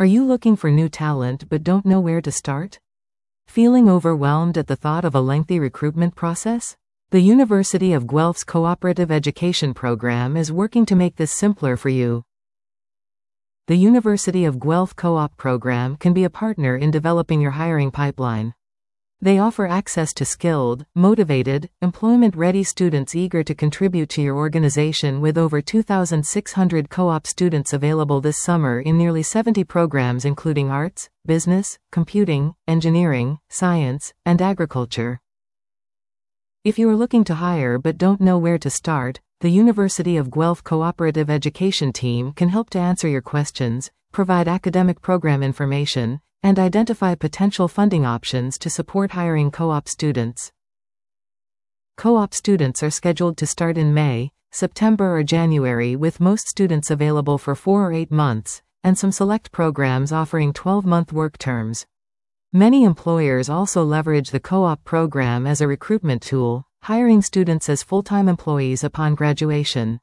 Are you looking for new talent but don't know where to start? Feeling overwhelmed at the thought of a lengthy recruitment process? The University of Guelph's Cooperative Education Program is working to make this simpler for you. The University of Guelph Co-op program can be a partner in developing your hiring pipeline. They offer access to skilled, motivated, employment-ready students eager to contribute to your organization with over 2,600 co-op students available this summer in nearly 70 programs including arts, business, computing, engineering, science, and agriculture. If you are looking to hire but don't know where to start, the University of Guelph Cooperative Education Team can help to answer your questions, provide academic program information, and identify potential funding options to support hiring co-op students. Co-op students are scheduled to start in May, September or January, with most students available for 4 or 8 months, and some select programs offering 12-month work terms. Many employers also leverage the co-op program as a recruitment tool, hiring students as full-time employees upon graduation.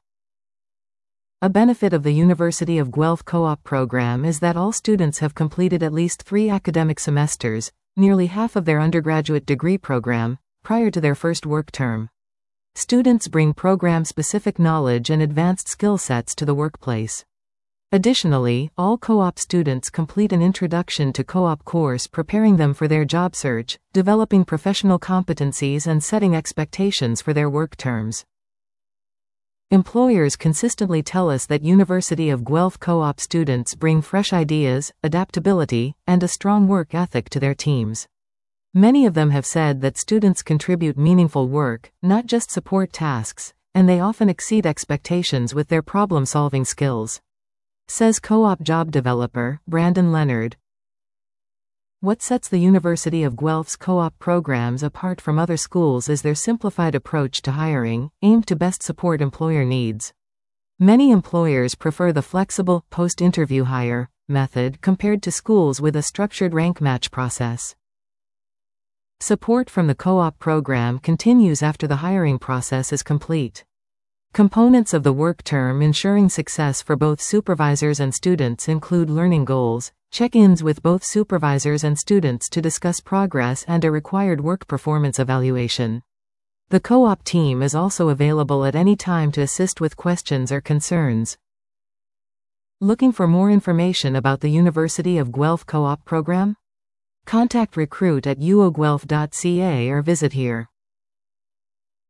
A benefit of the University of Guelph Co-op program is that all students have completed at least 3 academic semesters, nearly half of their undergraduate degree program, prior to their first work term. Students bring program-specific knowledge and advanced skill sets to the workplace. Additionally, all co-op students complete an Introduction to Co-op course preparing them for their job search, developing professional competencies and setting expectations for their work terms. Employers consistently tell us that University of Guelph Co-op students bring fresh ideas, adaptability, and a strong work ethic to their teams. Many of them have said that students contribute meaningful work, not just support tasks, and they often exceed expectations with their problem-solving skills. Says co-op job developer, Brandon Leonard. What sets the University of Guelph's co-op programs apart from other schools is their simplified approach to hiring, aimed to best support employer needs. Many employers prefer the flexible, post-interview hire method compared to schools with a structured rank match process. Support from the co-op program continues after the hiring process is complete. Components of the work term ensuring success for both supervisors and students include learning goals, check-ins with both supervisors and students to discuss progress, and a required work performance evaluation. The co-op team is also available at any time to assist with questions or concerns. Looking for more information about the University of Guelph Co-op program? Contact recruit@uoguelph.ca or visit here.